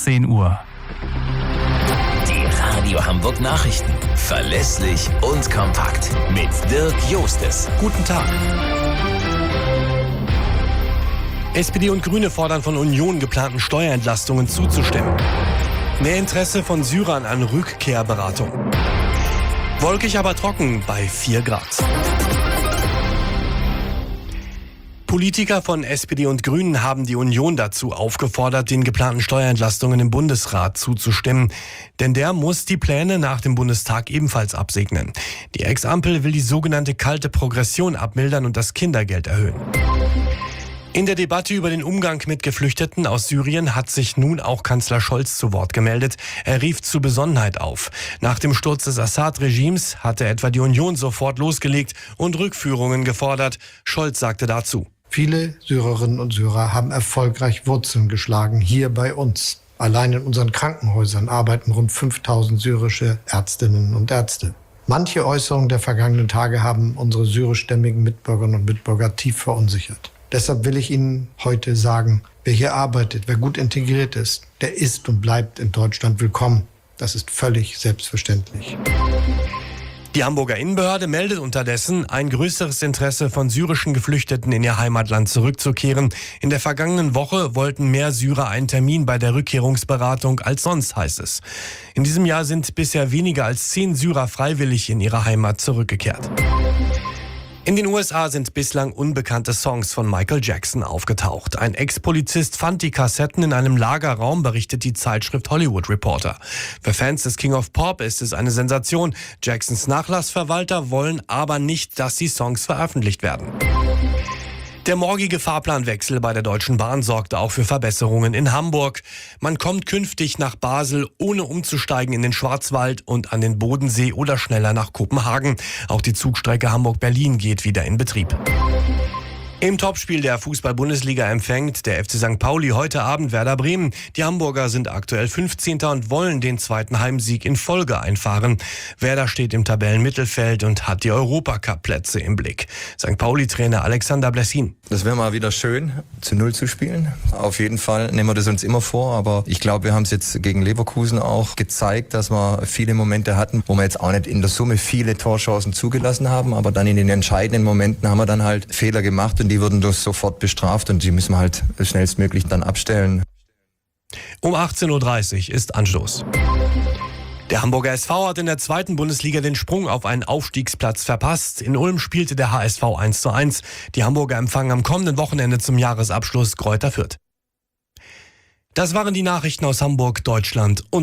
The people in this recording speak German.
10 Uhr. Die Radio Hamburg Nachrichten. Verlässlich und kompakt. Mit Dirk Jostes. Guten Tag. SPD und Grüne fordern von Union, geplanten Steuerentlastungen zuzustimmen. Mehr Interesse von Syrern an Rückkehrberatung. Wolkig, aber trocken bei 4 Grad. Politiker von SPD und Grünen haben die Union dazu aufgefordert, den geplanten Steuerentlastungen im Bundesrat zuzustimmen. Denn der muss die Pläne nach dem Bundestag ebenfalls absegnen. Die Ex-Ampel will die sogenannte kalte Progression abmildern und das Kindergeld erhöhen. In der Debatte über den Umgang mit Geflüchteten aus Syrien hat sich nun auch Kanzler Scholz zu Wort gemeldet. Er rief zu Besonnenheit auf. Nach dem Sturz des Assad-Regimes hatte etwa die Union sofort losgelegt und Rückführungen gefordert. Scholz sagte dazu: Viele Syrerinnen und Syrer haben erfolgreich Wurzeln geschlagen hier bei uns. Allein in unseren Krankenhäusern arbeiten rund 5000 syrische Ärztinnen und Ärzte. Manche Äußerungen der vergangenen Tage haben unsere syrischstämmigen Mitbürgerinnen und Mitbürger tief verunsichert. Deshalb will ich Ihnen heute sagen, wer hier arbeitet, wer gut integriert ist, der ist und bleibt in Deutschland willkommen. Das ist völlig selbstverständlich. Die Hamburger Innenbehörde meldet unterdessen ein größeres Interesse von syrischen Geflüchteten in ihr Heimatland zurückzukehren. In der vergangenen Woche wollten mehr Syrer einen Termin bei der Rückkehrungsberatung als sonst, heißt es. In diesem Jahr sind bisher weniger als 10 Syrer freiwillig in ihre Heimat zurückgekehrt. In den USA sind bislang unbekannte Songs von Michael Jackson aufgetaucht. Ein Ex-Polizist fand die Kassetten in einem Lagerraum, berichtet die Zeitschrift Hollywood Reporter. Für Fans des King of Pop ist es eine Sensation. Jacksons Nachlassverwalter wollen aber nicht, dass die Songs veröffentlicht werden. Der morgige Fahrplanwechsel bei der Deutschen Bahn sorgte auch für Verbesserungen in Hamburg. Man kommt künftig nach Basel, ohne umzusteigen in den Schwarzwald und an den Bodensee oder schneller nach Kopenhagen. Auch die Zugstrecke Hamburg-Berlin geht wieder in Betrieb. Im Topspiel der Fußball-Bundesliga empfängt der FC St. Pauli heute Abend Werder Bremen. Die Hamburger sind aktuell 15. und wollen den zweiten Heimsieg in Folge einfahren. Werder steht im Tabellenmittelfeld und hat die Europacup-Plätze im Blick. St. Pauli-Trainer Alexander Blessin: Das wäre mal wieder schön, zu 0 zu spielen. Auf jeden Fall nehmen wir das uns immer vor, aber ich glaube, wir haben es jetzt gegen Leverkusen auch gezeigt, dass wir viele Momente hatten, wo wir jetzt auch nicht in der Summe viele Torchancen zugelassen haben, aber dann in den entscheidenden Momenten haben wir dann halt Fehler gemacht und die wurden durch sofort bestraft und die müssen wir halt schnellstmöglich dann abstellen. Um 18.30 Uhr ist Anstoß. Der Hamburger SV hat in der 2. Bundesliga den Sprung auf einen Aufstiegsplatz verpasst. In Ulm spielte der HSV 1:1. Die Hamburger empfangen am kommenden Wochenende zum Jahresabschluss Greuther Fürth. Das waren die Nachrichten aus Hamburg, Deutschland und